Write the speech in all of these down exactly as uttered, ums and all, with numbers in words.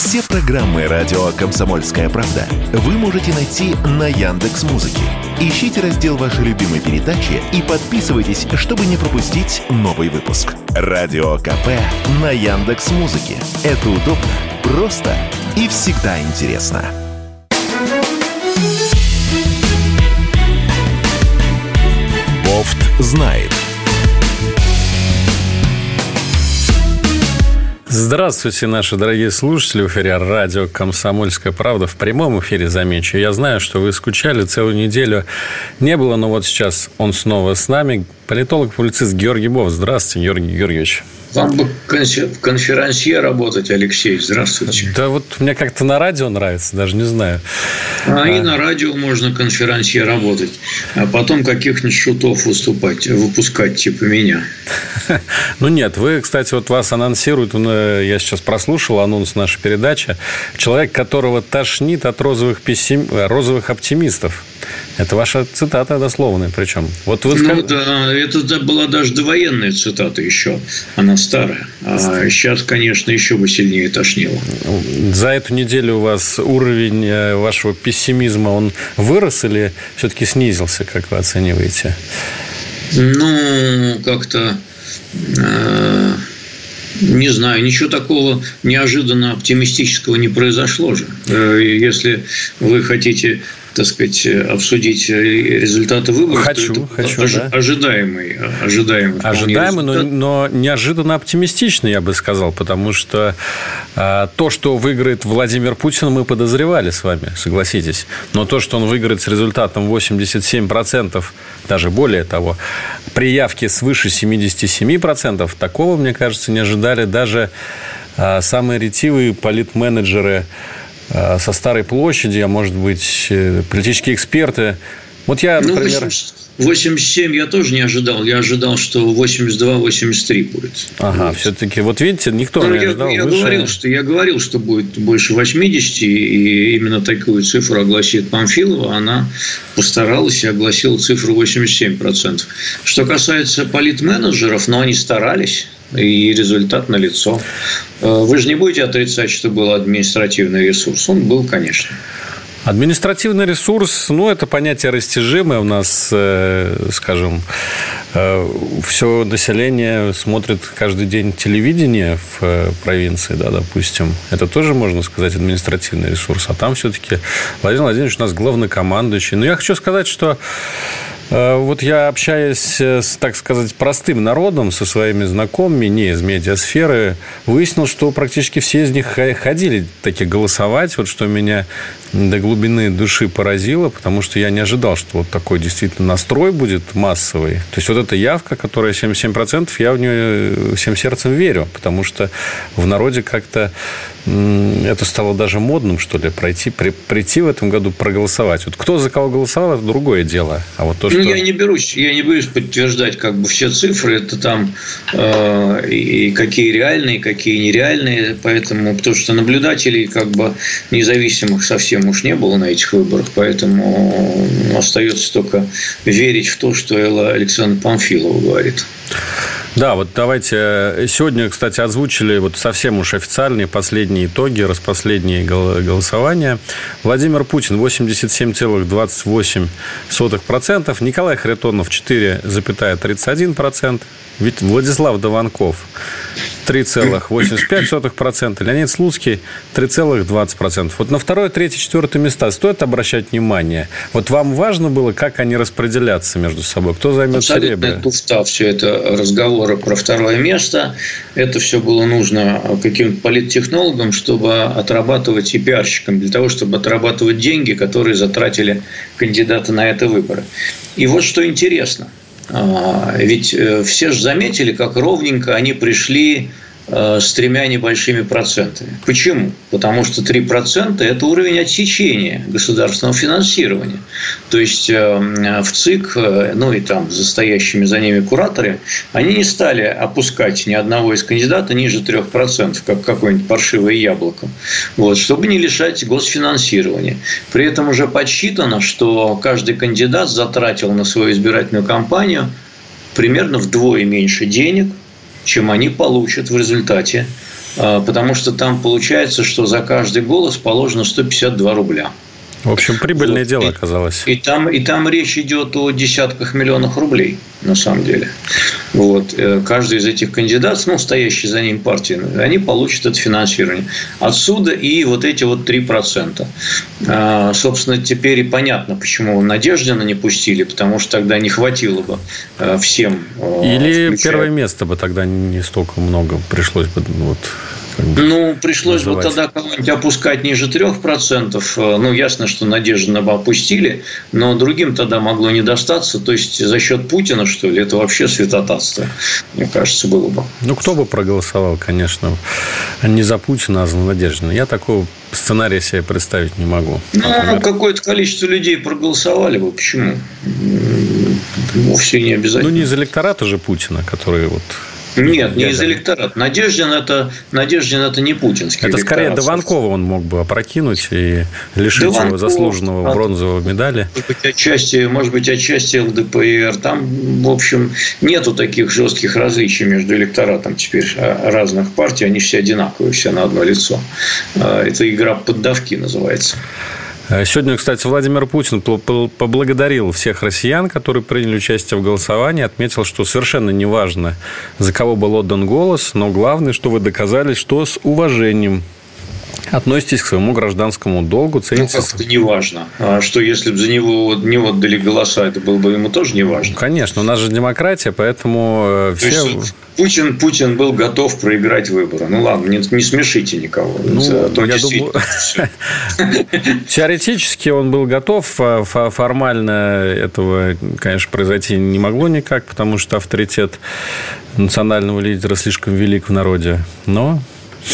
Все программы радио «Комсомольская правда» вы можете найти на Яндекс.Музыке. Ищите раздел вашей любимой передачи и подписывайтесь, чтобы не пропустить новый выпуск. Радио КП на Яндекс.Музыке. Это удобно, просто и всегда интересно. Бофт знает. Здравствуйте, наши дорогие слушатели. В эфире радио «Комсомольская правда». В прямом эфире, замечу. Я знаю, что вы скучали, целую неделю не было, но вот сейчас он снова с нами. Политолог-публицист Георгий Бофт. Здравствуйте, Георгий Георгиевич. Вам бы в конферансье работать, Алексей. Здравствуйте. Да вот мне как-то на радио нравится, даже не знаю. А, а... и на радио можно конферансье работать. А потом каких-нибудь шутов выступать, выпускать, типа меня. Ну нет, вы, кстати, вот вас анонсируют, я сейчас прослушал анонс нашей передачи, человек, которого тошнит от розовых, пессим... розовых оптимистов. Это ваша цитата дословная, причем. Вот вы ну, да, это была даже довоенная цитата еще. Она старая. А сейчас, конечно, еще бы сильнее тошнило. За эту неделю у вас уровень вашего пессимизма, он вырос или все-таки снизился, как вы оцениваете? Ну, как-то... Э- Не знаю, ничего такого неожиданно оптимистического не произошло же. Если вы хотите, так сказать, обсудить результаты выборов, хочу, то это хочу, ожи- да. ожидаемый, ожидаемый, ожидаемый, но, но неожиданно оптимистичный, я бы сказал, потому что а, то, что выиграет Владимир Путин, мы подозревали с вами, согласитесь. Но то, что он выиграет с результатом восемьдесят семь процентов, даже более того, при явке свыше семьдесят семь процентов, такого, мне кажется, не ожидали даже а, самые ретивые политменеджеры со Старой площади, а может быть, политические эксперты. Вот я, например... Ну, восемьдесят семь я тоже не ожидал. Я ожидал, что восемьдесят два - восемьдесят три будет. Ага, вот. Все-таки, вот видите, никто ну, не ожидал. Я, я, выше... говорил, что, я говорил, что будет больше восьмидесяти, и именно такую цифру огласит Памфилова. Она постаралась и огласила цифру восемьдесят семь процентов. Что касается политменеджеров, но они старались. И результат налицо. Вы же не будете отрицать, что был административный ресурс? Он был, конечно. Административный ресурс, ну, это понятие растяжимое. У нас, скажем, все население смотрит каждый день телевидение в провинции, да, допустим. Это тоже, можно сказать, административный ресурс. А там все-таки Владимир Владимирович у нас главнокомандующий. Но я хочу сказать, что вот я, общаясь с, так сказать, простым народом, со своими знакомыми, не из медиасферы, выяснил, что практически все из них ходили таки голосовать, вот что меня до глубины души поразило, потому что я не ожидал, что вот такой действительно настрой будет массовый. То есть, вот эта явка, которая семьдесят семь процентов, я в нее всем сердцем верю, потому что в народе как-то это стало даже модным, что ли, пройти, при, прийти в этом году проголосовать. Вот кто за кого голосовал, это другое дело. А вот то, что... Ну, я не берусь, я не берусь подтверждать как бы все цифры. Это там э, и какие реальные, какие нереальные. Поэтому, потому что наблюдателей как бы независимых совсем уж не было на этих выборах. Поэтому остается только верить в то, что Элла Александровна Памфилова говорит. Да, вот давайте. Сегодня, кстати, озвучили вот совсем уж официальные последние итоги, распоследние голосования. Владимир Путин восемьдесят семь целых двадцать восемь сотых процента, Николай Харитонов четыре целых тридцать один процента, Владислав Дованков три целых восемьдесят пять сотых процента, Леонид Слуцкий три целых двадцать процента. Вот на второе, третье, четвертое места стоит обращать внимание. Вот вам важно было, как они распределятся между собой? Кто займет серебро? Абсолютно туфта все это разговоры про второе место. Это все было нужно каким-то политтехнологам, чтобы отрабатывать, и пиарщикам, для того, чтобы отрабатывать деньги, которые затратили кандидаты на это выборы. И вот что интересно. Ведь все же заметили, как ровненько они пришли с тремя небольшими процентами. Почему? Потому что три процента – это уровень отсечения государственного финансирования. То есть в ЦИК, ну и там за стоящими за ними кураторы, они не стали опускать ни одного из кандидатов ниже трех процентов, как какое-нибудь паршивое яблоко, вот, чтобы не лишать госфинансирования. При этом уже подсчитано, что каждый кандидат затратил на свою избирательную кампанию примерно вдвое меньше денег, чем они получат в результате потому что там получается, что за каждый голос положено сто пятьдесят два рубля. В общем, прибыльное вот. дело оказалось. И, и, там, и там речь идет о десятках миллионов рублей, на самом деле. Вот. Каждый из этих кандидатов, ну, стоящий за ним партии, они получат это финансирование. Отсюда и вот эти вот три процента. А, собственно, теперь и понятно, почему Надеждина не пустили, потому что тогда не хватило бы всем. Или включая... первое место бы тогда не столько много пришлось бы... Вот... Ну, пришлось называть. бы тогда кого-нибудь опускать ниже трех процентов. Ну, ясно, что Надеждина бы опустили, но другим тогда могло не достаться. То есть, за счет Путина, что ли, это вообще святотатство, мне кажется, было бы. Ну, кто бы проголосовал, конечно, не за Путина, а за Надеждина. Я такого сценария себе представить не могу. Например. Ну, какое-то количество людей проголосовали бы. Почему? Вовсе не обязательно. Ну, не из электората же Путина, который вот... Нет, не Я из да. электората. Надеждин это, Надеждин это не путинский это электорат. скорее Дованкова он мог бы опрокинуть и лишить Дованков, его заслуженного бронзового медали. Может быть, отчасти, может быть, отчасти ЛДПР. Там, в общем, нету таких жестких различий между электоратом теперь разных партий. Они все одинаковые, все на одно лицо. Это игра поддавки называется. Сегодня, кстати, Владимир Путин поблагодарил всех россиян, которые приняли участие в голосовании, отметил, что совершенно неважно, за кого был отдан голос, но главное, что вы доказали, что с уважением относитесь к своему гражданскому долгу. Цените... Ну, как-то не важно. А что, если бы за него не отдали голоса, это было бы ему тоже не важно? Конечно, у нас же демократия, поэтому все... То есть, Путин, Путин был готов проиграть выборы. Ну, ладно, не, не смешите никого. Ну, это, я думаю... Теоретически он был готов. Формально этого, конечно, произойти не могло никак, потому что авторитет национального лидера слишком велик в народе. Но...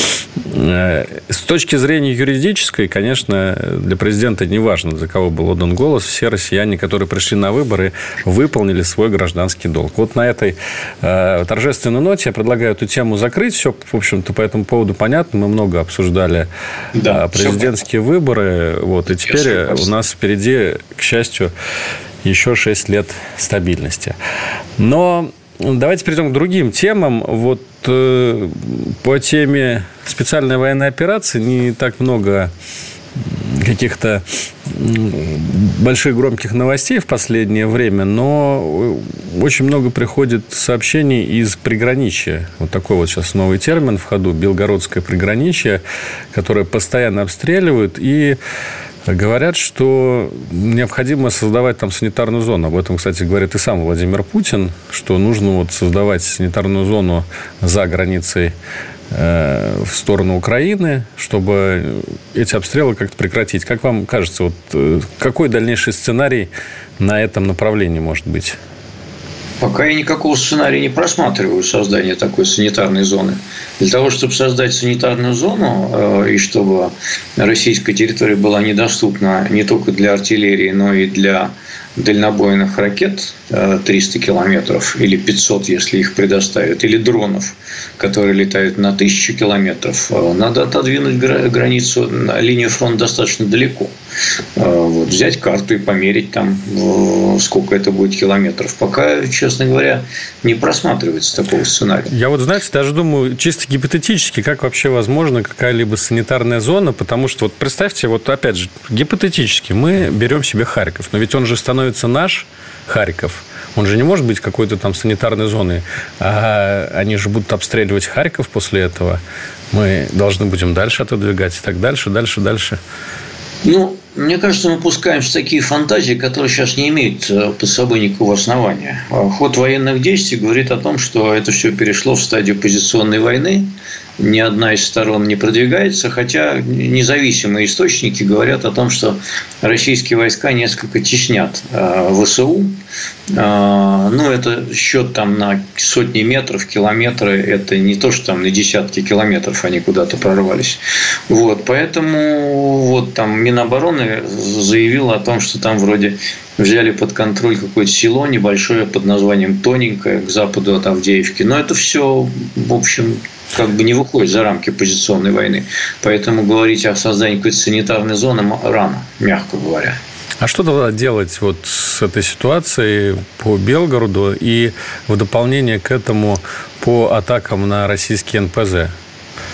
С точки зрения юридической, конечно, для президента не важно, за кого был отдан голос. Все россияне, которые пришли на выборы, выполнили свой гражданский долг. Вот на этой э, торжественной ноте я предлагаю эту тему закрыть. Все, в общем-то, по этому поводу понятно. Мы много обсуждали да, президентские выборы. Вот, и теперь у нас впереди, к счастью, еще шесть лет стабильности. Но... Давайте перейдем к другим темам. Вот э, по теме специальной военной операции не так много каких-то больших громких новостей в последнее время, но очень много приходит сообщений из приграничья. Вот такой вот сейчас новый термин в ходу. Белгородское приграничье, которое постоянно обстреливают и... Говорят, что необходимо создавать там санитарную зону. Об этом, кстати, говорит и сам Владимир Путин, что нужно вот создавать санитарную зону за границей э, в сторону Украины, чтобы эти обстрелы как-то прекратить. Как вам кажется, вот, э, какой дальнейший сценарий на этом направлении может быть? Пока я никакого сценария не просматриваю создание такой санитарной зоны. Для того, чтобы создать санитарную зону и чтобы российская территория была недоступна не только для артиллерии, но и для дальнобойных ракет триста километров или пятьсот, если их предоставят, или дронов, которые летают на тысячу километров, надо отодвинуть границу, линию фронта достаточно далеко. Вот, взять карту и померить там, сколько это будет километров. Пока, честно говоря, не просматривается такого сценария. Я вот, знаете, даже думаю, чисто гипотетически, как вообще возможна какая-либо санитарная зона, потому что, вот представьте, вот опять же, гипотетически, мы берем себе Харьков, но ведь он же становится наш Харьков. Он же не может быть какой-то там санитарной зоной. А они же будут обстреливать Харьков после этого. Мы должны будем дальше отодвигать и так дальше, дальше, дальше. Ну, мне кажется, мы пускаемся в такие фантазии, которые сейчас не имеют под собой никакого основания. Ход военных действий говорит о том, что это все перешло в стадию позиционной войны. Ни одна из сторон не продвигается, хотя независимые источники говорят о том, что российские войска несколько теснят ВСУ. Ну, это счет там на сотни метров, километры. Это не то, что там на десятки километров они куда-то прорвались. Вот, поэтому вот там Минобороны заявила о том, что там вроде взяли под контроль какое-то село небольшое под названием Тоненькое к западу от Авдеевки. Но это все, в общем, как бы не выходит за рамки позиционной войны. Поэтому говорить о создании какой-то санитарной зоны рано, мягко говоря. А что тогда делать вот с этой ситуацией по Белгороду и в дополнение к этому по атакам на российский эн пэ зэ?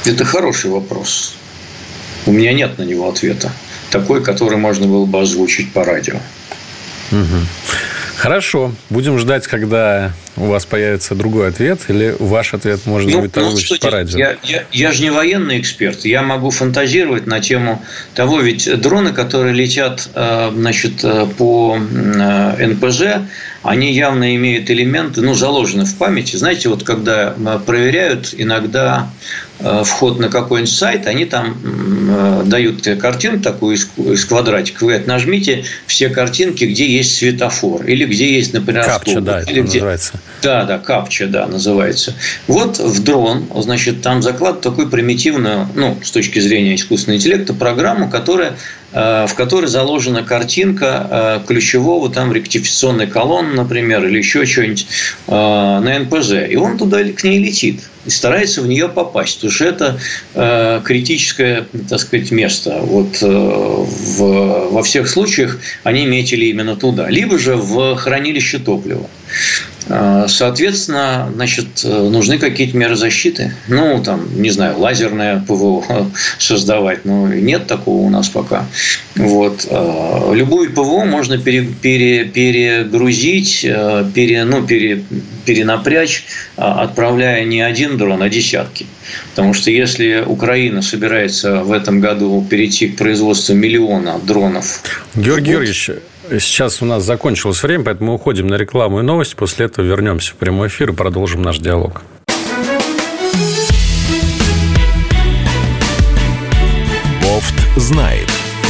Это хороший вопрос. У меня нет на него ответа. Такой, который можно было бы озвучить по радио. Угу. Хорошо. Будем ждать, когда у вас появится другой ответ, или ваш ответ можно ну, будет озвучить ну, по радио. Я, я, я же не военный эксперт. Я могу фантазировать на тему того, ведь дроны, которые летят значит, по эн пэ зэ, они явно имеют элементы, ну, заложены в памяти. Знаете, вот когда проверяют иногда вход на какой-нибудь сайт, они там дают картинку такую из квадратика. Вы говорят, нажмите все картинки, где есть светофор. Или где есть, например, капча, да, это или где... называется. Да, да, капча, да, называется. Вот в дрон, значит, там заклад такую примитивную, ну, с точки зрения искусственного интеллекта, программу, которая, в которой заложена картинка ключевого там ректификационной колонны, например, или еще что-нибудь на эн пэ зэ. И он туда к ней летит и старается в нее попасть, потому что это э, критическое, так сказать, место. Вот э, в, во всех случаях они метили именно туда, либо же в хранилище топлива. Э, соответственно, значит, нужны какие-то меры защиты. Ну, там, не знаю, лазерное пэ вэ о создавать, но нет такого у нас пока. Вот. Э, любую пэ вэ о можно пере, пере, перегрузить, э, пере, ну, пере, перенапрячь, отправляя не один дрон, а десятки. Потому что если Украина собирается в этом году перейти к производству миллиона дронов... Георгий Георгиевич, сейчас у нас закончилось время, поэтому мы уходим на рекламу и новости. После этого вернемся в прямой эфир и продолжим наш диалог. Бофт знает.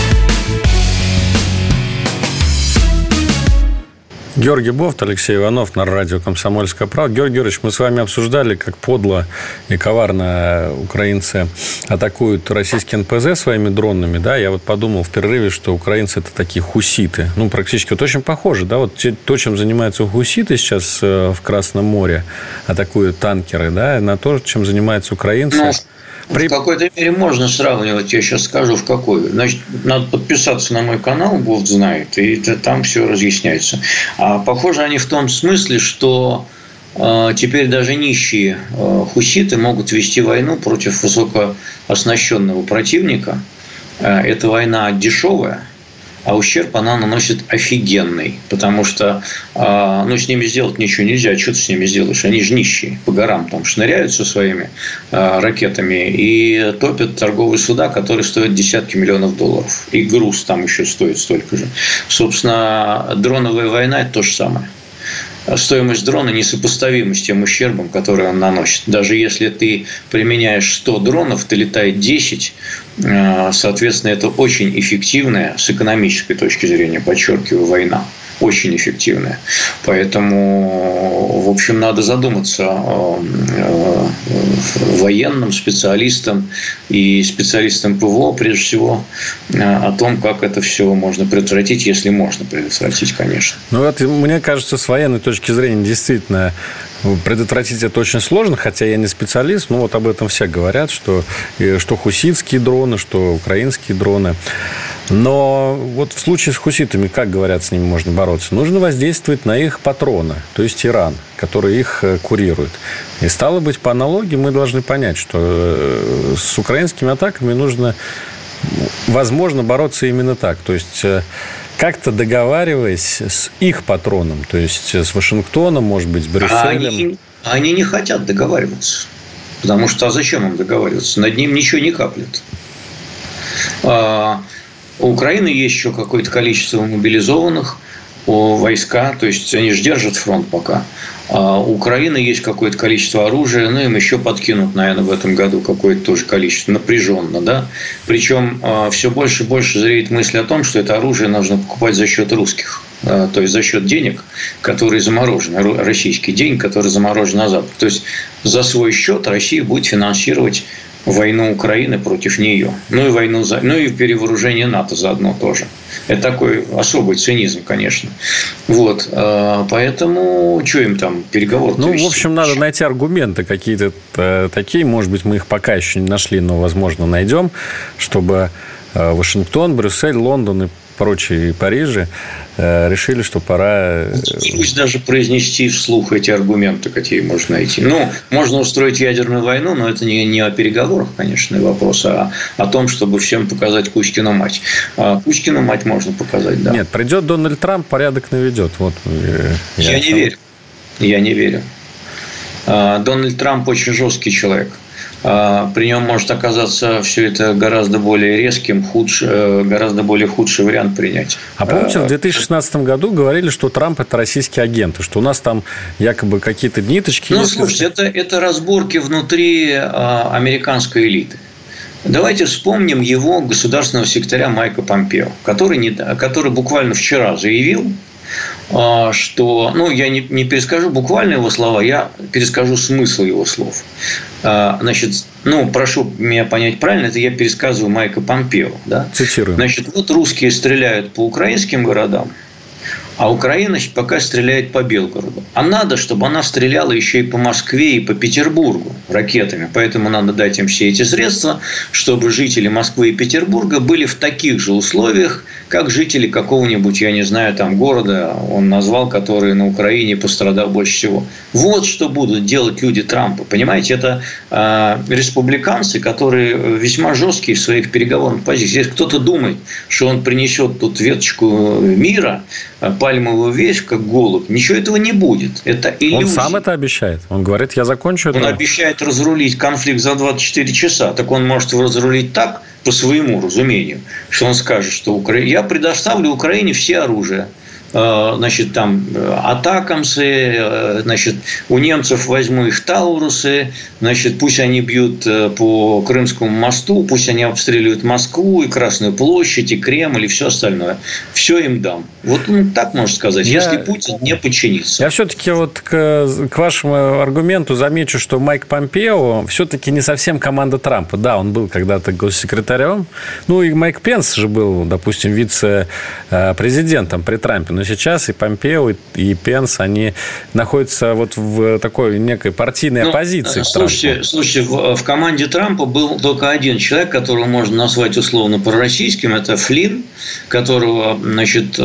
Георгий Бофт, Алексей Иванов на радио «Комсомольская правда». Георгий Георгиевич, мы с вами обсуждали, как подло и коварно украинцы атакуют российский эн пэ зэ своими дронами. Да? Я вот подумал в перерыве, что украинцы – это такие хуситы. Ну, практически вот очень похоже. Да? Вот то, чем занимаются хуситы сейчас в Красном море, атакуют танкеры, да? На то, чем занимаются украинцы. Но... При... В какой-то мере можно сравнивать, я сейчас скажу, в какой. Значит, надо подписаться на мой канал, Бофт знает, и там все разъясняется. А похоже они в том смысле, что э, теперь даже нищие э, хуситы могут вести войну против высокооснащенного противника. Э, эта война дешевая, а ущерб она наносит офигенный, потому что ну, с ними сделать ничего нельзя. Что ты с ними сделаешь? Они же нищие, по горам там шныряют со своими ракетами и топят торговые суда, которые стоят десятки миллионов долларов. И груз там еще стоит столько же. Собственно, дроновая война – это то же самое. Стоимость дрона несопоставима с тем ущербом, который он наносит. Даже если ты применяешь сто дронов, ты летает десять, соответственно, это очень эффективная, с экономической точки зрения, подчеркиваю, война. Очень эффективная. Поэтому, в общем, надо задуматься военным специалистам и специалистам пэ вэ о, прежде всего, о том, как это все можно предотвратить, если можно предотвратить, конечно. Ну, вот, мне кажется, с военной точки зрения действительно предотвратить это очень сложно, хотя я не специалист, но вот об этом все говорят, что, что хуситские дроны, что украинские дроны. Но вот в случае с хуситами, как говорят, с ними можно бороться? Нужно воздействовать на их патрона, то есть Иран, который их курирует. И стало быть, по аналогии мы должны понять, что с украинскими атаками нужно, возможно, бороться именно так. То есть как-то договариваясь с их патроном, то есть с Вашингтоном, может быть, с Брюсселем. Они, они не хотят договариваться. Потому что а зачем им договариваться? Над ним ничего не каплет. У Украины есть еще какое-то количество мобилизованных войска, то есть они же держат фронт пока. А у Украины есть какое-то количество оружия, ну, им еще подкинут, наверное, в этом году какое-то тоже количество, напряженно, да. Причем все больше и больше зреет мысль о том, что это оружие нужно покупать за счет русских, то есть за счет денег, которые заморожены, российские деньги, которые заморожены на Запад. То есть за свой счет Россия будет финансировать войну Украины против нее. Ну и войну, за... ну и перевооружение НАТО заодно тоже. Это такой особый цинизм, конечно. Вот. Поэтому что им там переговоры? Ну, вести? В общем, надо найти аргументы какие-то такие. Может быть, мы их пока еще не нашли, но, возможно, найдем, чтобы Вашингтон, Брюссель, Лондон и прочие Парижи решили, что пора... Пусть даже произнести вслух эти аргументы, какие можно найти. Ну, можно устроить ядерную войну, но это не, не о переговорах, конечно, вопрос, а о том, чтобы всем показать Кузькину мать. А Кузькину мать можно показать, да. Нет, придет Дональд Трамп, порядок наведет. Вот, я, я не верю. Я не верю. Дональд Трамп очень жесткий человек. При нем может оказаться все это гораздо более резким, худше, гораздо более худший вариант принять. А помните, в две тысячи шестнадцатом году говорили, что Трамп – это российский агент, и что у нас там якобы какие-то ниточки… Ну, если... слушайте, это, это разборки внутри американской элиты. Давайте вспомним его государственного секретаря Майка Помпео, который, не, который буквально вчера заявил, что, ну, я не, не перескажу буквально его слова, я перескажу смысл его слов. Значит, ну, прошу меня понять правильно, это я пересказываю Майка Помпео, да? Цитирую. Значит, вот русские стреляют по украинским городам, а Украина пока стреляет по Белгороду. А надо, чтобы она стреляла еще и по Москве, и по Петербургу ракетами. Поэтому надо дать им все эти средства, чтобы жители Москвы и Петербурга были в таких же условиях, как жители какого-нибудь, я не знаю, там города, он назвал, который на Украине пострадал больше всего. Вот что будут делать люди Трампа. Понимаете, это э, республиканцы, которые весьма жесткие в своих переговорных позициях. Если кто-то думает, что он принесет тут веточку мира, пальмовую ветвь, как голубь, ничего этого не будет. Это иллюзия. Он сам это обещает. Он говорит, я закончу это. Он обещает разрулить конфликт за двадцать четыре часа. Так он может его разрулить так, по своему разумению, что он скажет, что Укра... я предоставлю Украине все оружие. Значит, там атакамсы, значит, у немцев возьму их таурусы, значит, пусть они бьют по Крымскому мосту, пусть они обстреливают Москву и Красную площадь, и Кремль, и все остальное. Все им дам. Вот ну, так можно сказать, я, если Путин не подчинится. Я все-таки вот к, к вашему аргументу замечу, что Майк Помпео все-таки не совсем команда Трампа. Да, он был когда-то госсекретарем. Ну, и Майк Пенс же был, допустим, вице-президентом при Трампе. Но сейчас и Помпео, и Пенс, они находятся вот в такой некой партийной ну, оппозиции к Трампу. Слушайте, слушайте в, в команде Трампа был только один человек, которого можно назвать условно пророссийским. Это Флинн, которого, значит,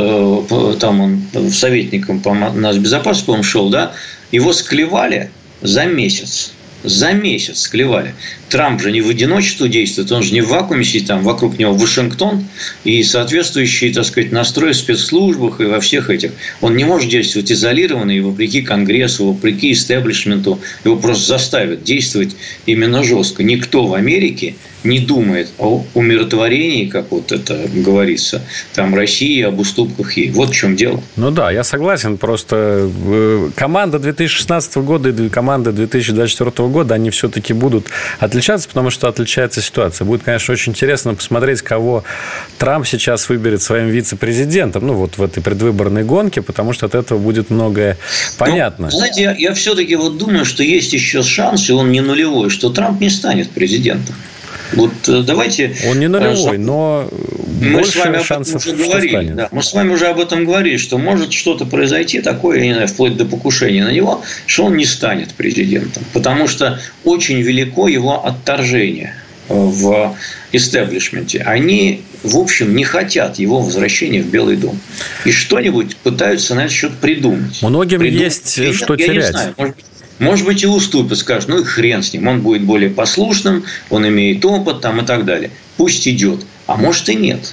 там он советником по нацбезопасности, по-моему, шел, да? Его склевали за месяц. За месяц склевали. Трамп же не в одиночестве действует, он же не в вакууме сидит, там вокруг него Вашингтон и соответствующие, так сказать, настрои в спецслужбах и во всех этих. Он не может действовать изолированно, и вопреки Конгрессу, вопреки истеблишменту, его просто заставят действовать именно жестко. Никто в Америке не думает о умиротворении, как вот это говорится, там России, об уступках ей. Вот в чем дело. Ну да, я согласен, просто команда две тысячи шестнадцатого года и команда две тысячи двадцать четвёртого года, они все-таки будут отличаться, потому что отличается ситуация. Будет, конечно, очень интересно посмотреть, кого Трамп сейчас выберет своим вице-президентом, ну, вот в этой предвыборной гонке, потому что от этого будет многое понятно. Ну, знаете, я, я все-таки вот думаю, что есть еще шанс, и он не нулевой, что Трамп не станет президентом. Вот давайте... Он не нулевой, но мы больше с вами шансов, об этом уже говорили. Да, мы с вами уже об этом говорили, что может что-то произойти такое, я не знаю, вплоть до покушения на него, что он не станет президентом. Потому что очень велико его отторжение в истеблишменте. Они, в общем, не хотят его возвращения в Белый дом. И что-нибудь пытаются на этот счет придумать. Многим придумать. есть я, что я терять. Не знаю, может быть, Может быть, и уступит, скажет, ну и хрен с ним, он будет более послушным, он имеет опыт там, и так далее. Пусть идет. А может и нет.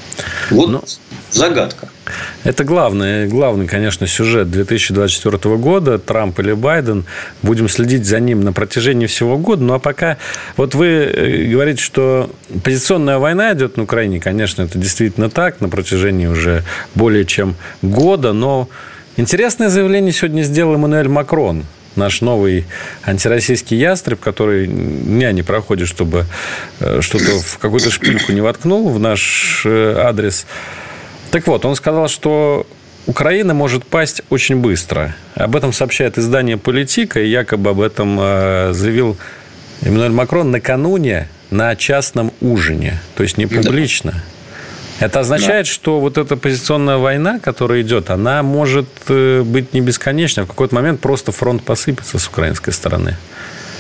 Вот ну, загадка. Это главный, главный, конечно, сюжет две тысячи двадцать четвёртого года. Трамп или Байден. Будем следить за ним на протяжении всего года. Ну, а пока... Вот вы говорите, что позиционная война идет на Украине. Конечно, это действительно так. На протяжении уже более чем года. Но интересное заявление сегодня сделал Эммануэль Макрон. Наш новый антироссийский ястреб, который дня не проходит, чтобы что-то в какую-то шпильку не воткнул в наш адрес. Так вот, он сказал, что Украина может пасть очень быстро. Об этом сообщает издание «Политика», и якобы об этом заявил Эммануэль Макрон накануне на частном ужине, то есть не публично. Да. Это означает, да. что вот эта позиционная война, которая идет, она может быть не бесконечной. В какой-то момент просто фронт посыпется с украинской стороны.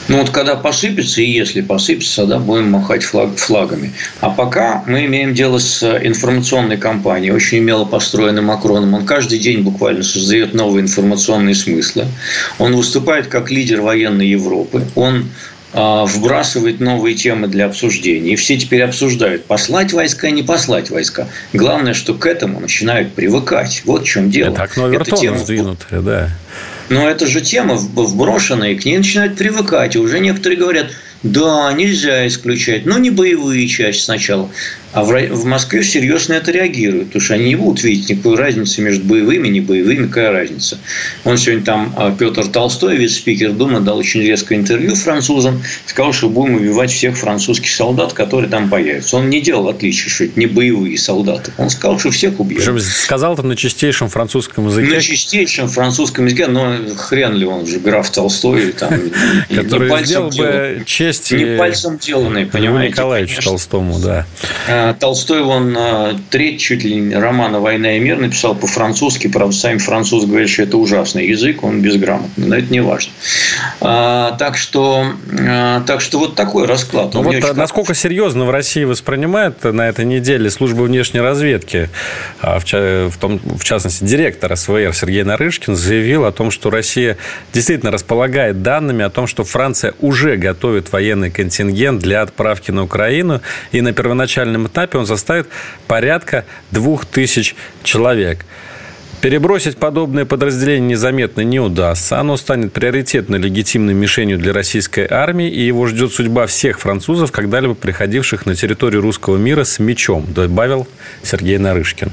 Ну, вот когда посыпется, и если посыпется, тогда будем махать флаг, флагами. А пока мы имеем дело с информационной кампанией, очень умело построенным Макроном. Он каждый день буквально создает новые информационные смыслы. Он выступает как лидер военной Европы. Он вбрасывает новые темы для обсуждения. И все теперь обсуждают, послать войска, не послать войска. Главное, что к этому начинают привыкать. Вот в чем дело. Это окно Вертона сдвинутое, да. Но это же тема вброшенная, и к ней начинают привыкать. И уже некоторые говорят, да, нельзя исключать, но не боевые части сначала. А в Москве всерьез на это реагируют, потому что они не будут видеть никакой разницы между боевыми и небоевыми, какая разница. Он сегодня там, Петр Толстой, вице-спикер Думы, дал очень резкое интервью французам, сказал, что будем убивать всех французских солдат, которые там появятся. Он не делал отличия, что это не боевые солдаты. Он сказал, что всех убьют. Причем сказал это на чистейшем французском языке. На чистейшем французском языке, но хрен ли он же, граф Толстой, там, который сделал бы честь не пальцем деланный, понимаете? Николаевичу Толстому, да. Толстой, он треть чуть ли не романа «Война и мир» написал по-французски. Правда, сами французы говорят, что это ужасный язык, он безграмотный. Но это не важно. А, так, что, а, так что вот такой расклад. Ну, вот насколько серьезно в России воспринимают на этой неделе служба внешней разведки, в, в, том, в частности, директор СВР Сергей Нарышкин заявил о том, что Россия действительно располагает данными о том, что Франция уже готовит военный контингент для отправки на Украину, и на первоначальном этапе он составит порядка двух тысяч человек. Перебросить подобное подразделение незаметно не удастся. Оно станет приоритетной легитимной мишенью для российской армии, и его ждет судьба всех французов, когда-либо приходивших на территорию русского мира с мечом, добавил Сергей Нарышкин.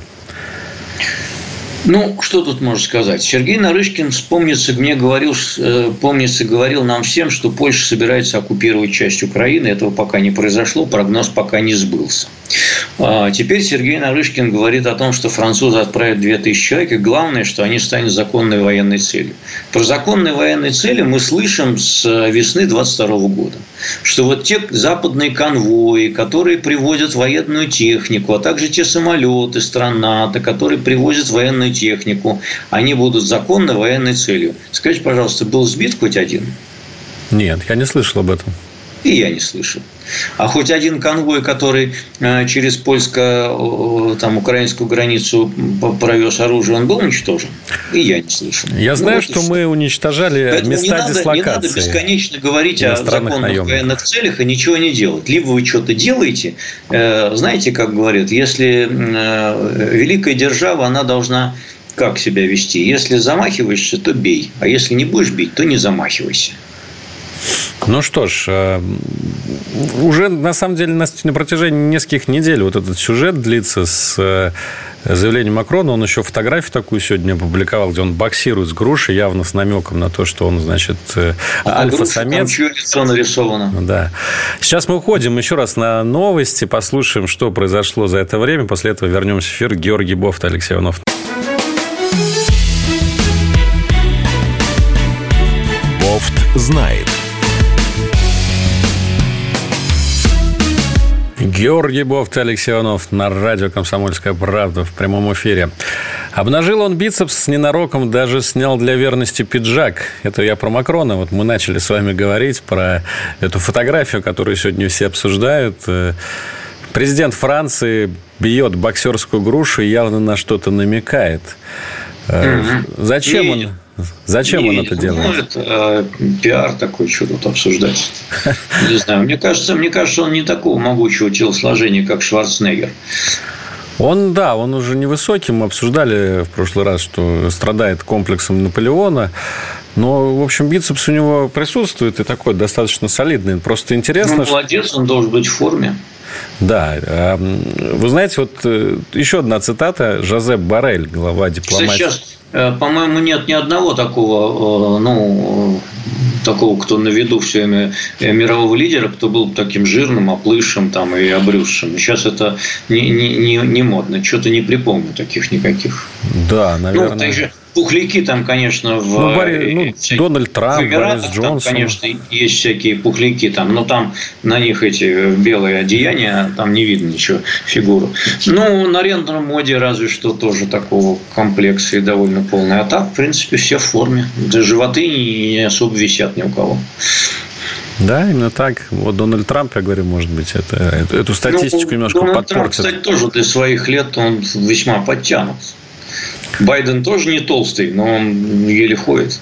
Ну, что тут можно сказать? Сергей Нарышкин, вспомнится, мне говорил, помнится, говорил нам всем, что Польша собирается оккупировать часть Украины. Этого пока не произошло, прогноз пока не сбылся. А теперь Сергей Нарышкин говорит о том, что французы отправят две тысячи человек, и главное, что они станут законной военной целью. Про законные военные цели мы слышим с весны двадцать второго года. Что вот те западные конвои, которые привозят военную технику, а также те самолеты стран НАТО, которые привозят военную технику, они будут законной военной целью. Скажите, пожалуйста, был сбит хоть один? Нет, я не слышал об этом. И я не слышал. А хоть один конвой, который через польско-украинскую границу провез оружие, он был уничтожен? И я не слышал. Я ну, знаю, вот что мы уничтожали Поэтому места не надо, дислокации. Не надо бесконечно говорить о законных наемных. военных целях и ничего не делать. Либо вы что-то делаете, знаете, как говорят, если великая держава, она должна как себя вести? Если замахиваешься, то бей. А если не будешь бить, то не замахивайся. Ну что ж, уже на самом деле на протяжении нескольких недель вот этот сюжет длится с заявлением Макрона. Он еще фотографию такую сегодня опубликовал, где он боксирует с грушей, явно с намеком на то, что он, значит, а альфа-самец. Там чье лицо нарисовано. Да. Сейчас мы уходим еще раз на новости, послушаем, что произошло за это время. После этого вернемся в эфир. Георгий Бофт, Алексей Иванов. Бофт знает. Георгий Бофт, Алексей Иванов на радио «Комсомольская правда» в прямом эфире. Обнажил он бицепс с ненароком, даже снял для верности пиджак. Это я про Макрона. Вот мы начали с вами говорить про эту фотографию, которую сегодня все обсуждают. Президент Франции бьет боксерскую грушу и явно на что-то намекает. Угу. Зачем и... он... Зачем и, он это делает? Ну, это э, пиар такой, что тут обсуждать. Не знаю. Мне кажется, мне кажется, он не такого могучего телосложения, как Шварценеггер. Он, да, он уже невысокий. Мы обсуждали в прошлый раз, что страдает комплексом Наполеона. Но, в общем, бицепс у него присутствует и такой достаточно солидный. Просто интересно... Ну, молодец, он должен быть в форме. Да. Вы знаете, вот еще одна цитата. Жозеп Боррель, глава дипломатии. Сейчас, по-моему, нет ни одного такого, ну, такого, кто на виду все время мирового лидера, кто был таким жирным, оплывшим там, и обрюзшим. Сейчас это не, не, не, не модно. Что-то не припомню таких никаких. Да, наверное. Ну, также пухляки там, конечно, в... Ну, Барри, ну, всяких, Дональд Трамп, Эмиратах, Борис Джонсон. Там, конечно, есть всякие пухляки там, но там на них эти белые одеяния, там не видно ничего, фигуру. Ну, на рендерном моде разве что тоже такого комплекса и довольно полный. А так, в принципе, все в форме. Да, животы не особо висят ни у кого. Да, именно так. Вот Дональд Трамп, я говорю, может быть, это, эту статистику ну, немножко Дональд подпортит. Трамп, кстати, тоже для своих лет он весьма подтянут. Байден тоже не толстый, но он еле ходит.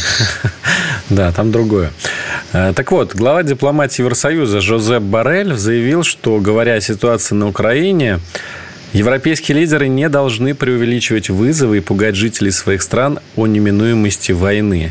Да, там другое. Так вот, глава дипломатии Евросоюза Жозеп Боррель заявил, что, говоря о ситуации на Украине, европейские лидеры не должны преувеличивать вызовы и пугать жителей своих стран о неминуемости войны.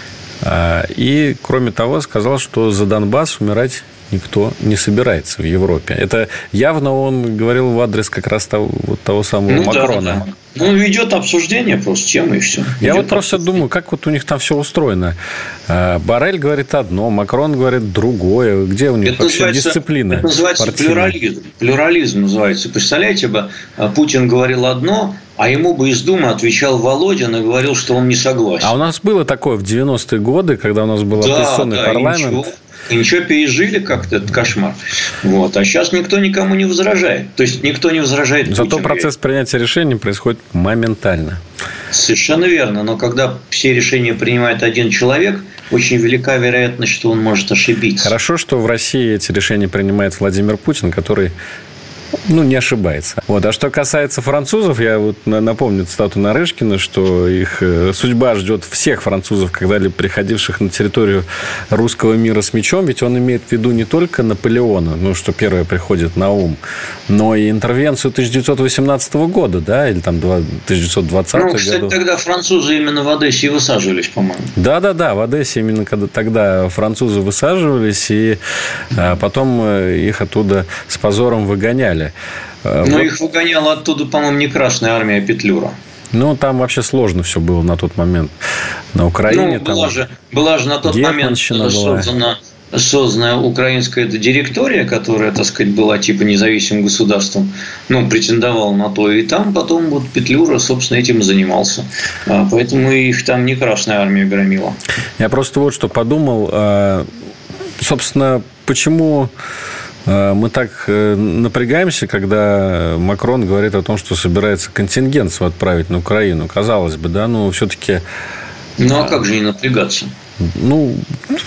И, кроме того, сказал, что за Донбасс умирать никто не собирается в Европе. Это явно он говорил в адрес как раз того, вот того самого ну, Макрона. Да, да. Ну, ведет обсуждение просто темы и все. Я ведет вот просто думаю, как вот у них там все устроено. Боррель говорит одно, Макрон говорит другое. Где у них это вообще дисциплина? Это называется партийная? плюрализм. Плюрализм называется. Представляете бы, Путин говорил одно, а ему бы из Думы отвечал Володин и говорил, что он не согласен. А у нас было такое в девяностые годы, когда у нас был да, оппозиционный да, парламент. Ничего. И ничего, пережили как-то этот кошмар. Вот. А сейчас никто никому не возражает. То есть, никто не возражает Путину. Зато процесс принятия решений происходит моментально. Совершенно верно. Но когда все решения принимает один человек, очень велика вероятность, что он может ошибиться. Хорошо, что в России эти решения принимает Владимир Путин, который... Ну, не ошибается. Вот. А что касается французов, я вот напомню цитату Нарышкина, что их судьба ждет всех французов, когда-либо приходивших на территорию русского мира с мечом, ведь он имеет в виду не только Наполеона, ну, что первое приходит на ум, но и интервенцию тысяча девятьсот восемнадцатого года, да, или там тысяча девятьсот двадцатых Ну, кстати, годов. тогда французы именно в Одессе и высаживались, по-моему. Да-да-да, в Одессе именно когда тогда французы высаживались, и потом их оттуда с позором выгоняли. Но вот. Их выгоняла оттуда, по-моему, не Красная Армия, а Петлюра. Ну, там вообще сложно все было на тот момент. На Украине. Ну, была, там же, была же на тот момент создана, создана украинская директория, которая, так сказать, была типа независимым государством, ну, претендовала на то. И там потом вот Петлюра, собственно, этим и занимался. Поэтому их там не Красная Армия громила. Я просто вот что подумал. Собственно, почему... Мы так напрягаемся, когда Макрон говорит о том, что собирается контингент свой отправить на Украину. Казалось бы, да, но все-таки... Ну, а как же не напрягаться? Ну,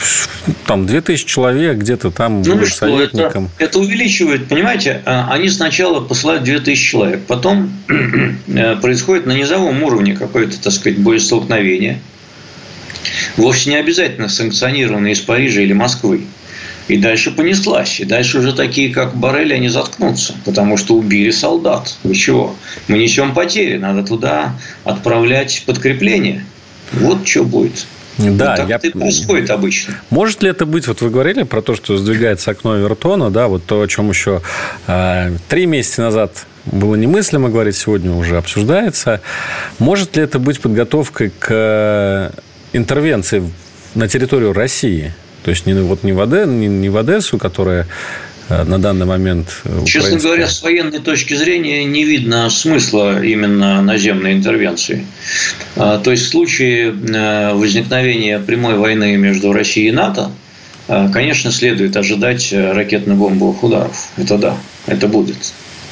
там две тысячи человек где-то там ну, будут что, советником. Это, это увеличивает, понимаете, они сначала посылают две тысячи человек, потом происходит на низовом уровне какое-то, так сказать, боестолкновение, вовсе не обязательно санкционированное из Парижа или Москвы. И дальше понеслась. И дальше уже такие, как Боррель, они заткнутся. Потому что убили солдат. Вы чего? Мы несем потери. Надо туда отправлять подкрепление. Вот что будет. Да, вот так я... это и происходит обычно. Может ли это быть, вот вы говорили про то, что сдвигается окно Эвертона, да, вот то, о чем еще э, три месяца назад было немыслимо говорить, сегодня уже обсуждается. Может ли это быть подготовкой к интервенции на территорию России? То есть, не, вот не, в Оде, не, не в Одессу, которая на данный момент... Честно украинская... говоря, с военной точки зрения не видно смысла именно наземной интервенции. То есть, в случае возникновения прямой войны между Россией и НАТО, конечно, следует ожидать ракетно-бомбовых ударов. Это да, это будет.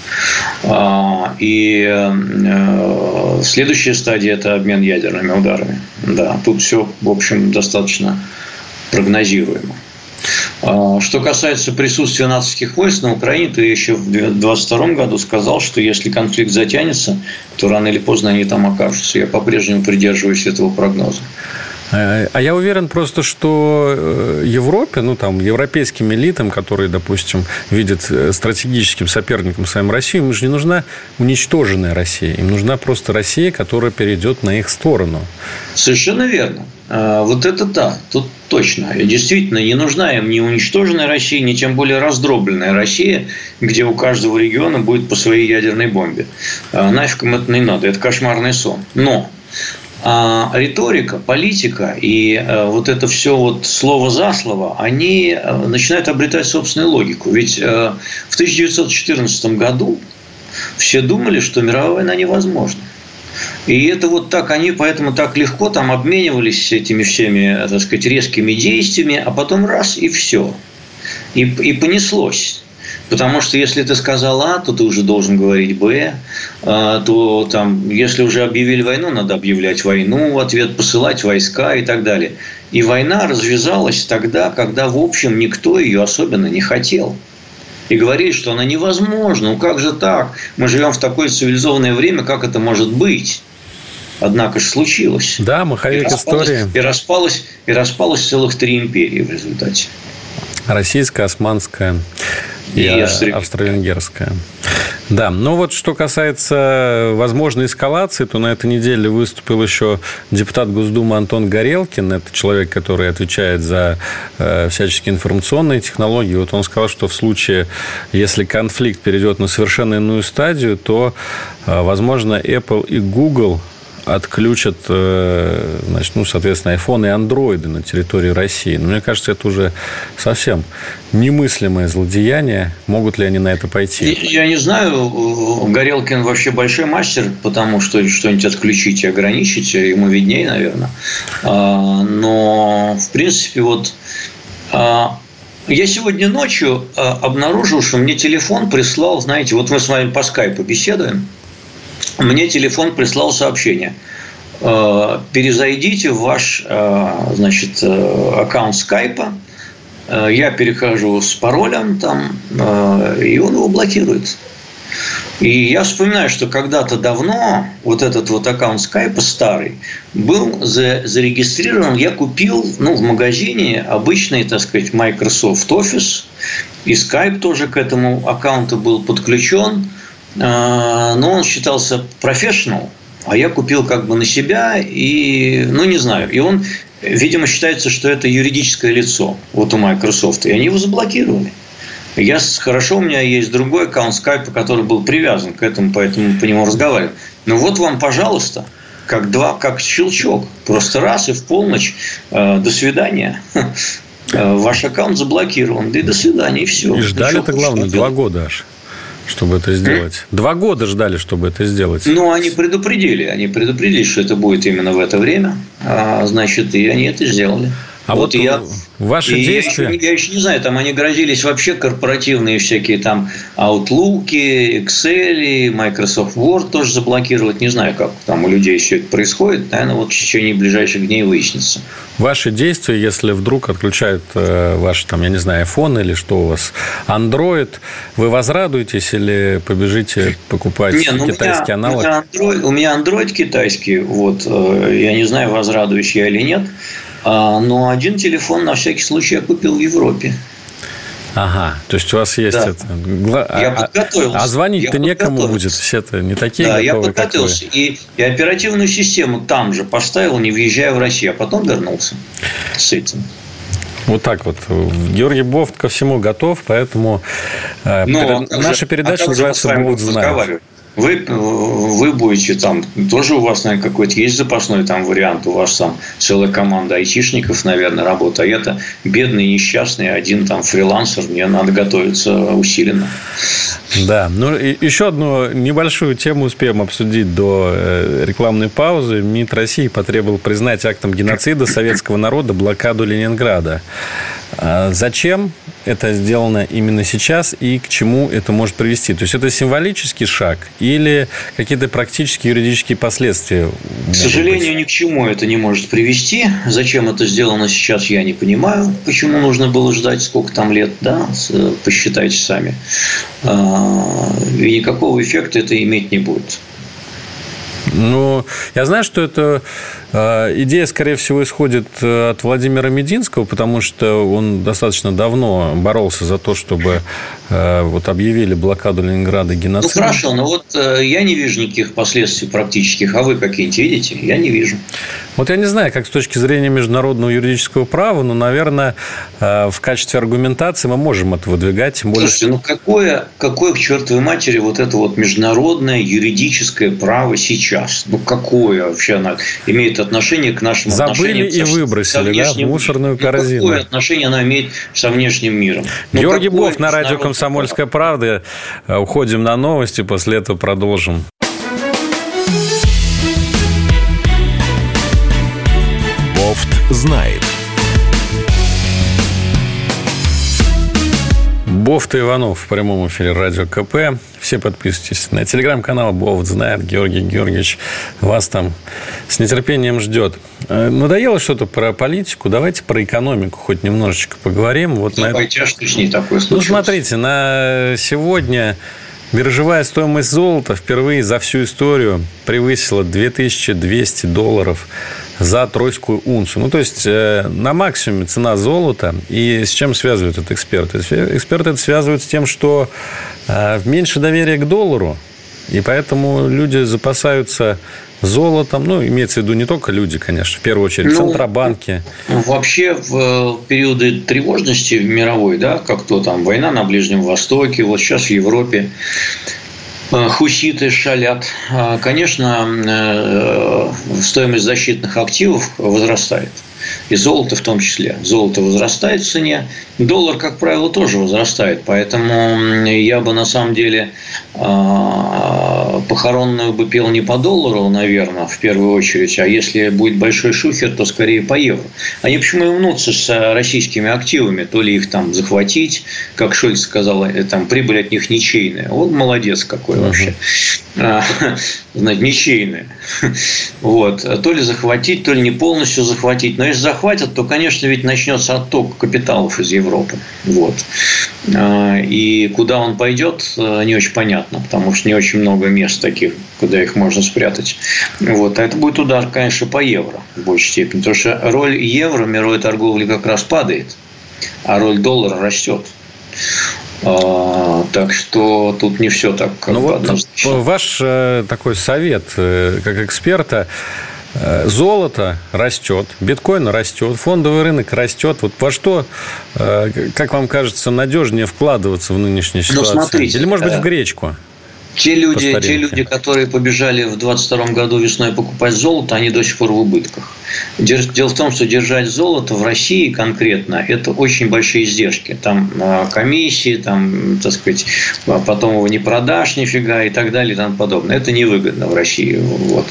И следующая стадия – это обмен ядерными ударами. Да, тут все, в общем, достаточно... прогнозируемо. Что касается присутствия натовских войск на Украине, то я еще в две тысячи двадцать втором году сказал, что если конфликт затянется, то рано или поздно они там окажутся. Я по-прежнему придерживаюсь этого прогноза. А я уверен просто, что Европе, ну, там, европейским элитам, которые, допустим, видят стратегическим соперником своим Россию, им же не нужна уничтоженная Россия. Им нужна просто Россия, которая перейдет на их сторону. Совершенно верно. Вот это да, тут точно. И действительно, не нужна им ни уничтоженная Россия, ни тем более раздробленная Россия, где у каждого региона будет по своей ядерной бомбе. Нафиг им это не надо, это кошмарный сон. Но а риторика, политика и вот это все вот слово за слово, они начинают обретать собственную логику. Ведь в тысяча девятьсот четырнадцатом году все думали, что мировая война невозможна. И это вот так, они поэтому так легко там обменивались этими всеми, так сказать, резкими действиями, а потом раз и все. И, и понеслось. Потому что если ты сказал А, то ты уже должен говорить Б. То там, если уже объявили войну, надо объявлять войну, в ответ посылать войска и так далее. И война развязалась тогда, когда, в общем, никто ее особенно не хотел. И говорили, что она невозможна. Ну как же так? Мы живем в такое цивилизованное время, как это может быть? Однако же случилось. Да, маховик истории. И распалось, и распалось целых три империи в результате. Российская, османская и, и австро-венгерская. Да, но вот что касается возможной эскалации, то на этой неделе выступил еще депутат Госдумы Антон Горелкин. Это человек, который отвечает за э, всяческие информационные технологии. Вот он сказал, что в случае, если конфликт перейдет на совершенно иную стадию, то, э, возможно, Apple и Google отключат, значит, ну, соответственно, айфоны и андроиды на территории России. Но мне кажется, это уже совсем немыслимое злодеяние. Могут ли они на это пойти? Я не знаю. Горелкин вообще большой мастер, потому что что-нибудь отключить и ограничить ему виднее, наверное. Но, в принципе, вот я сегодня ночью обнаружил, что мне телефон прислал, знаете, вот мы с вами по скайпу беседуем. Мне телефон прислал сообщение. Перезайдите в ваш, значит, аккаунт скайпа. Я перехожу с паролем там, и он его блокирует. И я вспоминаю, что когда-то давно вот этот вот аккаунт скайпа старый был зарегистрирован. Я купил, ну, в магазине обычный, так сказать, Microsoft Office. И Skype тоже к этому аккаунту был подключен. Но он считался профессионал, а я купил как бы на себя, и, ну, не знаю, и он, видимо, считается, что это юридическое лицо вот у Microsoft, и они его заблокировали. Я, хорошо, у меня есть другой аккаунт Skype, который был привязан к этому, поэтому по нему разговариваю. Ну вот вам, пожалуйста, как два, как щелчок, просто раз и в полночь, э, до свидания. Ваш аккаунт заблокирован, да и до свидания, и все. И ждали это, главное, два года аж, чтобы это сделать. Mm? Два года ждали, чтобы это сделать. Ну, они предупредили. Они предупредили, что это будет именно в это время. А, значит, и они это сделали. А вот, вот я, ваши и действия... Я еще, я еще не знаю, там они грозились вообще корпоративные всякие там Outlook, Excel, Microsoft Word тоже заблокировать. Не знаю, как там у людей все это происходит. Наверное, вот в течение ближайших дней выяснится. Ваши действия, если вдруг отключают э, ваш, там, я не знаю, iPhone или что у вас, Android, вы возрадуетесь или побежите покупать не, ну китайский у меня, аналог? У меня, Android, у меня Android китайский, вот, э, я не знаю, возрадуюсь я или нет. Но один телефон на всякий случай я купил в Европе. Ага, то есть у вас есть да. это. Я а, подготовился. А звонить-то некому будет, все-то не такие да, готовые, я подготовился. И, и оперативную систему там же поставил, не въезжая в Россию, а потом вернулся с этим. Вот так вот. Георгий Бофт ко всему готов, поэтому Но, перед... а наша же, передача а называется «Будут знать». Вы, вы будете там, тоже у вас, наверное, какой-то есть запасной там вариант, у вас там целая команда айтишников, наверное, работает, а я-то бедный, несчастный, один там фрилансер, мне надо готовиться усиленно. Да, ну и еще одну небольшую тему успеем обсудить до рекламной паузы. МИД России потребовал признать актом геноцида советского народа блокаду Ленинграда. Зачем это сделано именно сейчас и к чему это может привести? То есть это символический шаг или какие-то практические юридические последствия? К сожалению, быть? Ни к чему это не может привести. Зачем это сделано сейчас, я не понимаю. Почему нужно было ждать сколько там лет, да? Посчитайте сами. И никакого эффекта это иметь не будет. Ну, я знаю, что эта идея, скорее всего, исходит от Владимира Мединского, потому что он достаточно давно боролся за то, чтобы вот объявили блокаду Ленинграда геноцидом. Ну, хорошо, но вот я не вижу никаких последствий практических, а вы какие-нибудь видите? Я не вижу. Вот я не знаю, как с точки зрения международного юридического права, но, наверное, в качестве аргументации мы можем это выдвигать. Тем более, Слушайте, ну какое, какое к чертовой матери вот это вот международное юридическое право сейчас? Ну какое вообще оно имеет отношение к нашему Забыли отношениям и выбросили, да, в мусорную корзину. Ну, какое отношение оно имеет со внешним миром? Ну, Георгий Бофт на радио «Комсомольская правда». Уходим на новости, после этого продолжим. Бофт знает. Бофт и Иванов в прямом эфире Радио КП. Все подписывайтесь на телеграм-канал Бофт знает. Георгий Георгиевич вас там с нетерпением ждет. Надоело что-то про политику? Давайте про экономику хоть немножечко поговорим. Вот на это... с ней такое случилось. Ну, смотрите, на сегодня биржевая стоимость золота впервые за всю историю превысила две тысячи двести долларов за тройскую унцию. Ну, то есть, э, на максимуме цена золота. И с чем связывают это эксперты? Эксперты это связывают с тем, что э, меньше доверия к доллару, и поэтому люди запасаются золотом. Ну, имеется в виду не только люди, конечно, в первую очередь, ну, центробанки. Вообще, в периоды тревожности мировой, да, как то там война на Ближнем Востоке, вот сейчас в Европе, хуситы шалят. Конечно, стоимость защитных активов возрастает. И золото в том числе. Золото возрастает в цене. Доллар, как правило, тоже возрастает. Поэтому я бы, на самом деле, похоронную бы пел не по доллару, наверное, в первую очередь. А если будет большой шухер, то скорее по евро. Они почему и мнутся с российскими активами? То ли их там захватить, как Шольц сказал, там прибыль от них ничейная. Вот молодец какой вообще. Знаете, ничейная. Вот. То ли захватить, то ли не полностью захватить. Но если захватят, то, конечно, ведь начнется отток капиталов из Европы. Вот. И куда он пойдет, не очень понятно, потому что не очень много мест таких, куда их можно спрятать. Вот. А это будет удар, конечно, по евро в большей степени. Потому что роль евро в мировой торговле как раз падает, а роль доллара растет. Так что тут не все так как бы однозначно. Вот ваш такой совет как эксперта: золото растет, биткоин растет, фондовый рынок растет. Вот во что, как вам кажется, надежнее вкладываться в нынешней ситуации? Ну, смотрите, или, может быть, в гречку? Те люди, те люди, которые побежали в двадцать втором году весной покупать золото, они до сих пор в убытках. Дело в том, что держать золото в России конкретно – это очень большие издержки. Там комиссии, там, так сказать, потом его не продашь нифига и так далее и тому подобное. Это невыгодно в России. Вот.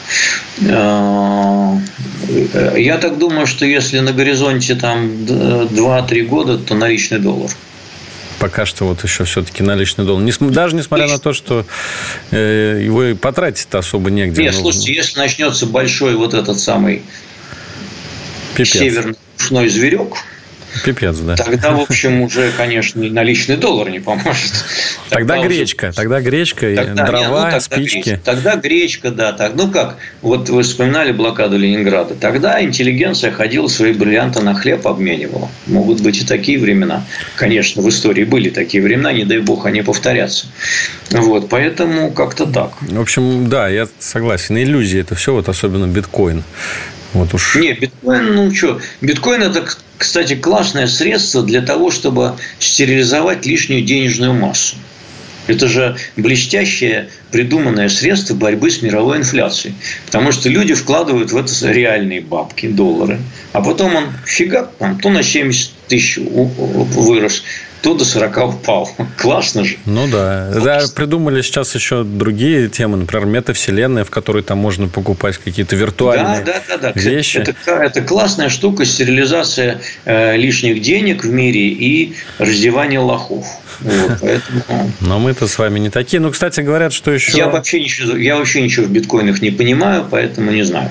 Я так думаю, что если на горизонте там два-три года, то наличный доллар. Пока что вот еще все-таки наличный доллар. Даже несмотря на то, что его и потратить-то особо негде. Нет, слушайте, если начнется большой вот этот самый Пипец. Северный ушной зверек, Пипец, да. Тогда, в общем, уже, конечно, наличный доллар не поможет. Тогда, тогда гречка, уже... тогда гречка, тогда, дрова, нет, ну, тогда спички. Гречка. Тогда гречка, да. Так. Ну как, вот вы вспоминали блокаду Ленинграда. Тогда интеллигенция ходила, свои бриллианты на хлеб обменивала. Могут быть и такие времена. Конечно, в истории были такие времена, не дай бог они повторятся. Вот, поэтому как-то так. В общем, да, я согласен. Иллюзии это все, вот особенно биткоин. Вот уж. Не, биткоин, ну что, биткоин это, кстати, классное средство для того, чтобы стерилизовать лишнюю денежную массу. Это же блестящее придуманное средство борьбы с мировой инфляцией. Потому что люди вкладывают в это реальные бабки, доллары. А потом он фига, там, то на семьдесят тысяч вырос, то до сорока упал. Классно же. Ну да. Да, придумали сейчас еще другие темы, например, метавселенная, в которой там можно покупать какие-то виртуальные да, да, да, да. вещи. Это, это классная штука, стерилизация э, лишних денег в мире и раздевание лохов. Вот, поэтому... Но мы-то с вами не такие. Ну, кстати, говорят, что еще... Я вообще ничего, я вообще ничего в биткоинах не понимаю, поэтому не знаю.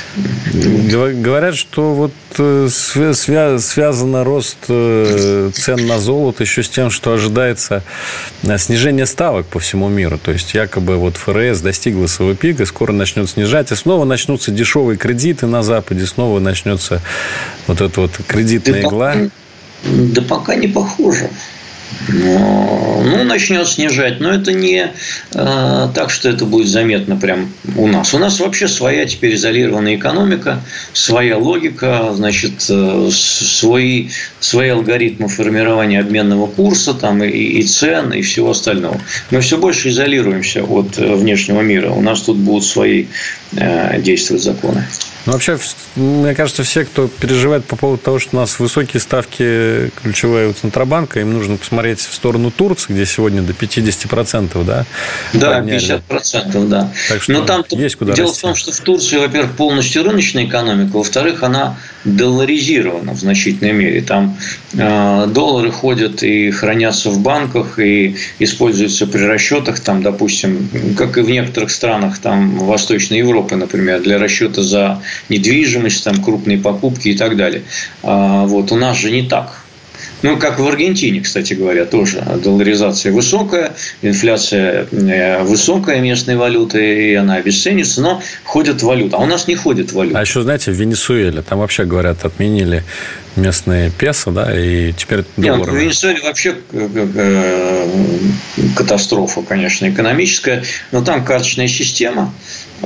Говорят, что вот свя- связан рост цен на золото еще с тем, что ожидается снижение ставок по всему миру. То есть, якобы вот ФРС достигла своего пика, скоро начнет снижать, и снова начнутся дешевые кредиты на Западе, снова начнется вот эта вот кредитная да игла. Пока, да пока не похоже. Ну, начнет снижать, но это не э, так, что это будет заметно прям у нас. У нас вообще своя теперь изолированная экономика, своя логика, значит, э, свои, свои алгоритмы формирования обменного курса там, и, и цен, и всего остального. Мы все больше изолируемся от внешнего мира. У нас тут будут свои э, действовать законы. Ну, вообще, мне кажется, все, кто переживает по поводу того, что у нас высокие ставки ключевые у Центробанка, им нужно посмотреть в сторону Турции, где сегодня до пятьдесят процентов, да? Да, подняли. пятьдесят процентов, да. Так что Но там есть куда дело расти. в том, что в Турции, во-первых, полностью рыночная экономика, во-вторых, она долларизирована в значительной мере. Там э, доллары ходят и хранятся в банках, и используются при расчетах, там, допустим, как и в некоторых странах там, Восточной Европы, например, для расчета за недвижимость, там, крупные покупки и так далее. А, вот, у нас же не так. Ну, как в Аргентине, кстати говоря, тоже долларизация высокая, инфляция высокая местной валюты, и она обесценится, но ходит валюта. А у нас не ходит валюта. А еще, знаете, в Венесуэле, там вообще, говорят, отменили местные песо, да, и теперь доллары. Нет, в Венесуэле вообще катастрофа, конечно, экономическая, но там карточная система,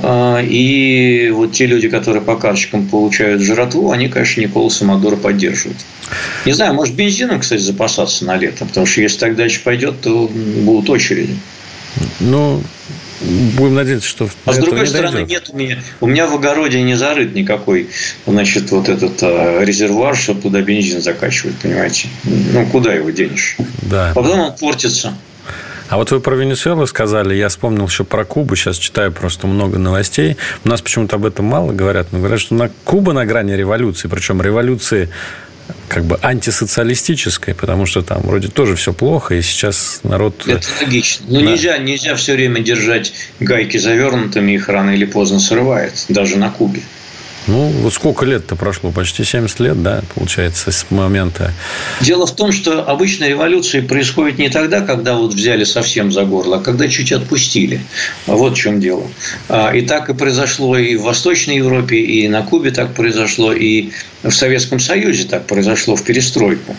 и вот те люди, которые по карточкам получают жратву, они, конечно, Николаса Мадуро поддерживают. Не знаю, может, бензином, кстати, запасаться на лето, потому что если так дальше пойдет, то будут очереди. Ну, будем надеяться, что... А с другой стороны, нет у меня... У меня в огороде не зарыт никакой, значит, вот этот резервуар, чтобы туда бензин закачивать, понимаете? Ну, куда его денешь? Да. А потом он портится. А вот вы про Венесуэлу сказали, я вспомнил еще про Кубу, сейчас читаю просто много новостей. У нас почему-то об этом мало говорят, но говорят, что на Куба на грани революции, причем революции как бы антисоциалистической, потому что там вроде тоже все плохо, и сейчас народ... Это логично. Но да. нельзя, нельзя все время держать гайки завернутыми, их рано или поздно срывает, даже на Кубе. Ну, вот сколько лет-то прошло? Почти семьдесят лет, да, получается, с момента... Дело в том, что обычно революции происходят не тогда, когда вот взяли совсем за горло, а когда чуть отпустили. Вот в чем дело. И так и произошло и в Восточной Европе, и на Кубе так произошло, и в Советском Союзе так произошло в перестройку.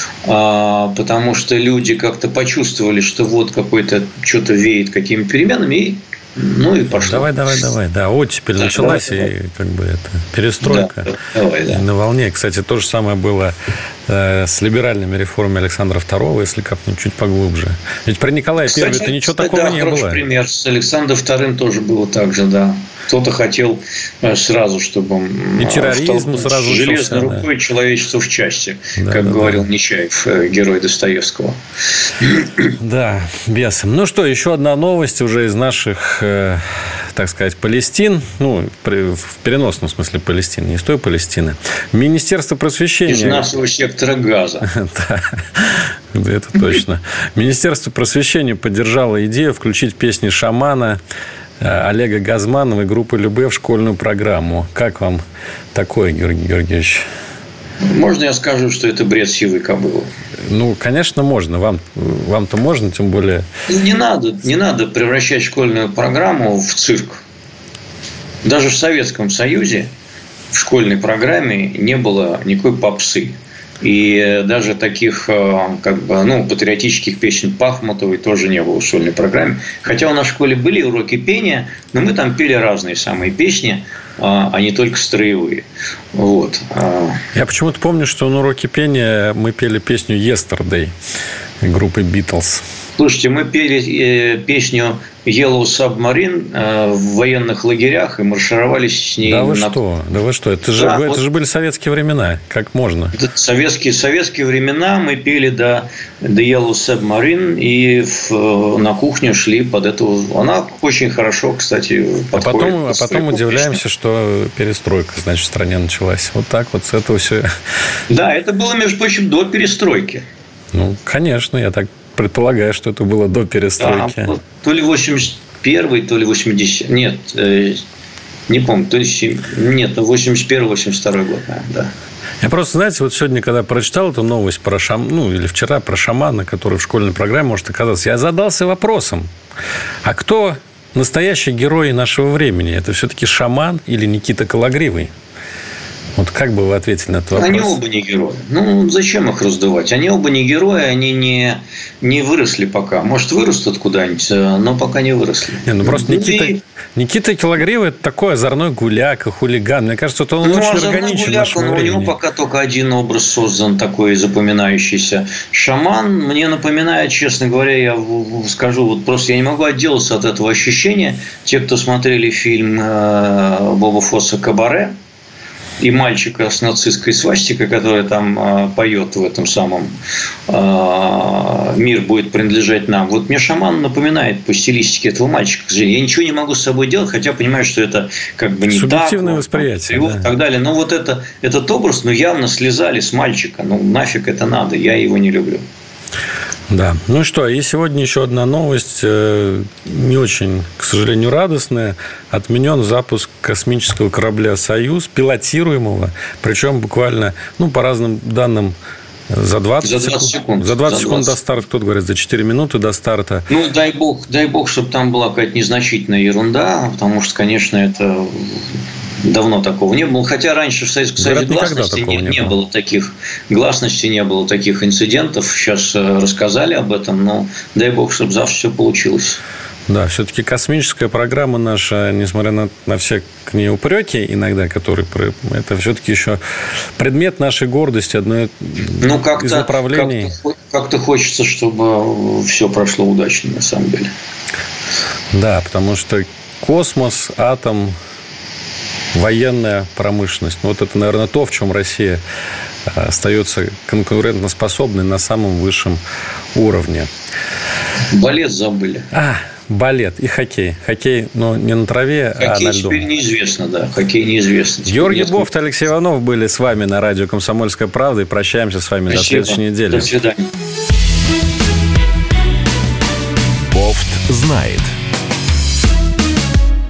Потому что люди как-то почувствовали, что вот какой-то что-то веет какими-то переменами, и ну и пошло. Давай, давай, давай. Да, оттепель да, началась, давай, и давай. Как бы это перестройка. Да, давай, да. На волне. Кстати, то же самое было э, с либеральными реформами Александра Второго, если копнуть чуть поглубже. Ведь при Николае Первом-то ничего кстати, такого да, не хороший было. Пример. С Александром Вторым тоже было так же, да. Кто-то хотел сразу, чтобы и терроризм сразу железной начался, рукой да. человечество в части, да, как да, говорил да. Нечаев, герой Достоевского. Да, бесом. Ну что, еще одна новость уже из наших, э, так сказать, Палестин. Ну, в переносном смысле Палестины, не с той Палестины. Министерство просвещения... Из нашего сектора Газа. Да, это точно. Министерство просвещения поддержало идею включить песни шамана Олега Газманова и группы Любэ в школьную программу. Как вам такое, Георгий Георгиевич? Можно я скажу, что это бред сивой кобылы? Ну, конечно, можно. Вам, вам-то можно, тем более... Не надо, не надо превращать школьную программу в цирк. Даже в Советском Союзе в школьной программе не было никакой попсы. И даже таких как бы, ну, патриотических песен Пахмутовой тоже не было в школьной программе. Хотя у нас в школе были уроки пения, но мы там пели разные самые песни, а не только строевые. Вот. Я почему-то помню, что на уроке пения мы пели песню «Yesterday» группы «Битлз». Слушайте, мы пели песню Yellow Submarine в военных лагерях и маршировали с ней. Да вы на... что? Да вы что? Это же, да, это вот... же были советские времена. Как можно? Советские, советские времена мы пели до The Yellow Submarine и в, на кухню шли под эту. Она очень хорошо, кстати, подходит. А потом, а потом удивляемся, что перестройка, значит, в стране началась. Вот так вот с этого все. Да, это было, между прочим, до перестройки. Ну, конечно, я так предполагаю, что это было до перестройки. Да, то ли восемьдесят первый, то ли восьмидесятый. Нет, э, не помню. То есть, нет, восемьдесят первый восемьдесят второй год, да. Я просто, знаете, вот сегодня, когда прочитал эту новость про шам... ну, или вчера про шамана, который в школьной программе может оказаться, я задался вопросом, а кто настоящий герой нашего времени? Это все-таки шаман или Никита Кологривый? Вот как бы вы ответили на этот вопрос? Они оба не герои. Ну, зачем их раздувать? Они оба не герои, они не, не выросли пока. Может, вырастут куда-нибудь, но пока не выросли. Не, ну, просто Никита, и... Никита Кологривый – это такой озорной гуляк и хулиган. Мне кажется, что он ну, очень органичен гуляк, в нашем времени. У него пока только один образ создан, такой запоминающийся. Шаман мне напоминает, честно говоря, я скажу, вот просто я не могу отделаться от этого ощущения. Те, кто смотрели фильм Боба Фосса «Кабаре», и мальчика с нацистской свастикой, который там э, поет в этом самом э, «Мир будет принадлежать нам». Вот мне шаман напоминает по стилистике этого мальчика. Я ничего не могу с собой делать, хотя понимаю, что это как бы не так. Субъективное восприятие. И да. так далее. Но вот это, этот образ, ну, явно слезали с мальчика. Ну, нафиг это надо, я его не люблю. Да. Ну что, и сегодня еще одна новость, не очень, к сожалению, радостная. Отменен запуск космического корабля «Союз», пилотируемого, причем буквально, ну, по разным данным, за двадцать, за двадцать секунд. За двадцать за секунд двадцать. До старта, кто-то говорит, за четыре минуты до старта. Ну, дай бог, дай бог, чтобы там была какая-то незначительная ерунда, потому что, конечно, это... Давно такого не было. Хотя раньше в Советском Союзе гласности не, не, не было таких гласности, не было таких инцидентов. Сейчас рассказали об этом, но дай бог, чтобы завтра все получилось. Да, все-таки космическая программа наша, несмотря на, на все к ней упреки иногда, которые... Это все-таки еще предмет нашей гордости, одно ну, как-то, из направлений. Как-то, как-то хочется, чтобы все прошло удачно, на самом деле. Да, потому что космос, атом... Военная промышленность. Вот это, наверное, то, в чем Россия остается конкурентоспособной на самом высшем уровне. Балет забыли. А, балет и хоккей. Хоккей, но не на траве, хоккей а на льду. Хоккей теперь неизвестно, да. Хоккей неизвестно. Георгий несколько... Бофт, Алексей Иванов были с вами на радио «Комсомольская правда». И прощаемся с вами. Спасибо. До следующей недели. До свидания.